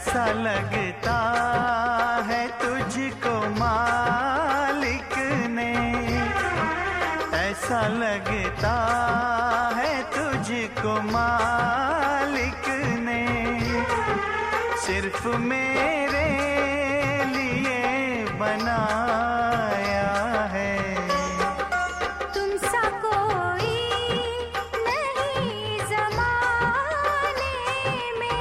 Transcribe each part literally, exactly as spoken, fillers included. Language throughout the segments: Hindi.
ऐसा लगता है तुझको मालिक ने, ऐसा लगता है तुझको मालिक ने सिर्फ मेरे लिए बनाया है। तुमसा कोई नहीं ज़माने में।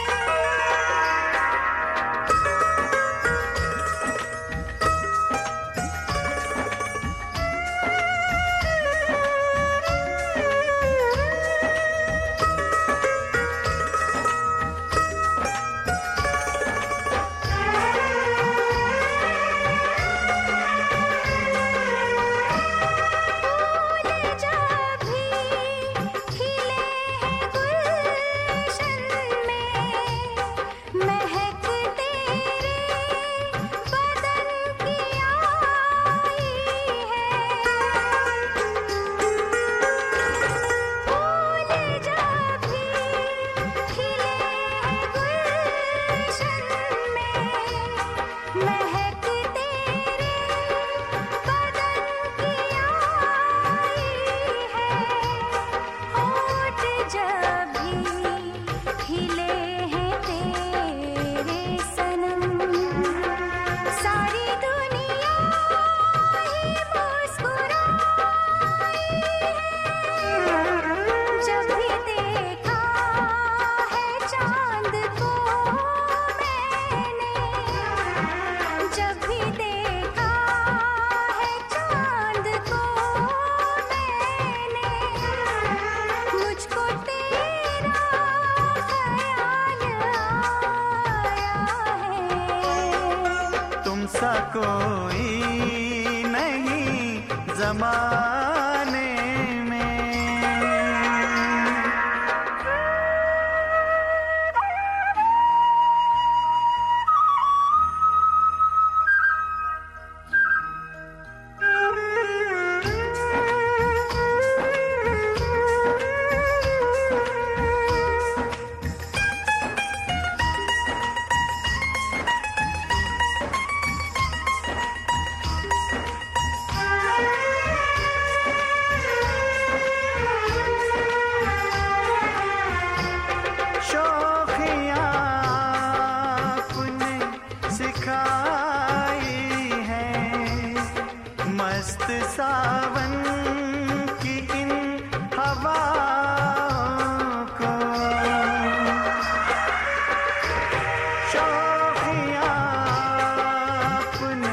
तुमसा कोई नहीं ज़माने में। मस्त सावन की इन हवाओं को शौकियाँ आपने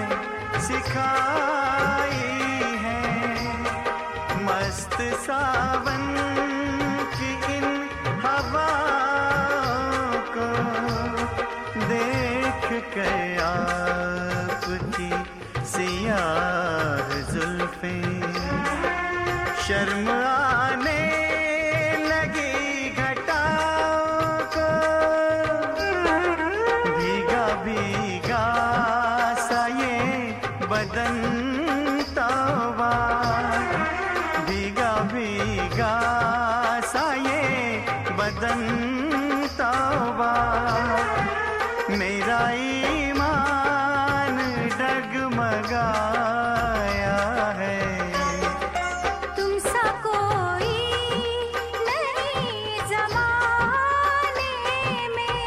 सिखाई हैं। मस्त सावन की इन हवाओं को देख कर आपकी सियाह जुल्फें शर्म आने लगी घटाओं को। भीगा भीगा सा ये बदन तौबा, भीगा भीगा सा ये बदन तौबा। मेरा ईमान डगमगाया है। तुमसा कोई नहीं ज़माने में।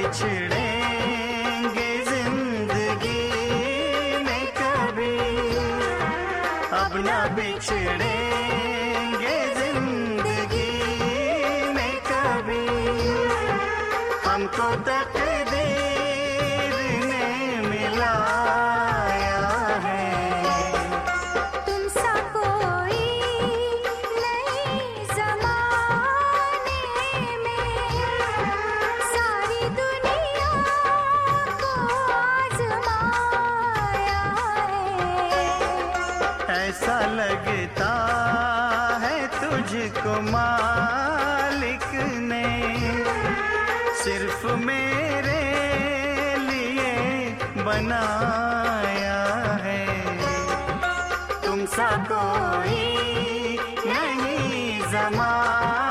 बिछड़ेंगे जिंदगी में कभी, अब ना बिछड़ेंगे जिंदगी में कभी। हमको तकदीर ने मिलाया है, तुमसा कोई नहीं ज़माने में, सारी दुनिया को आज़माया है। ऐसा लगता है तुझको मालिक ने सिर्फ मेरे लिए बनाया है, तुमसा कोई नहीं ज़माने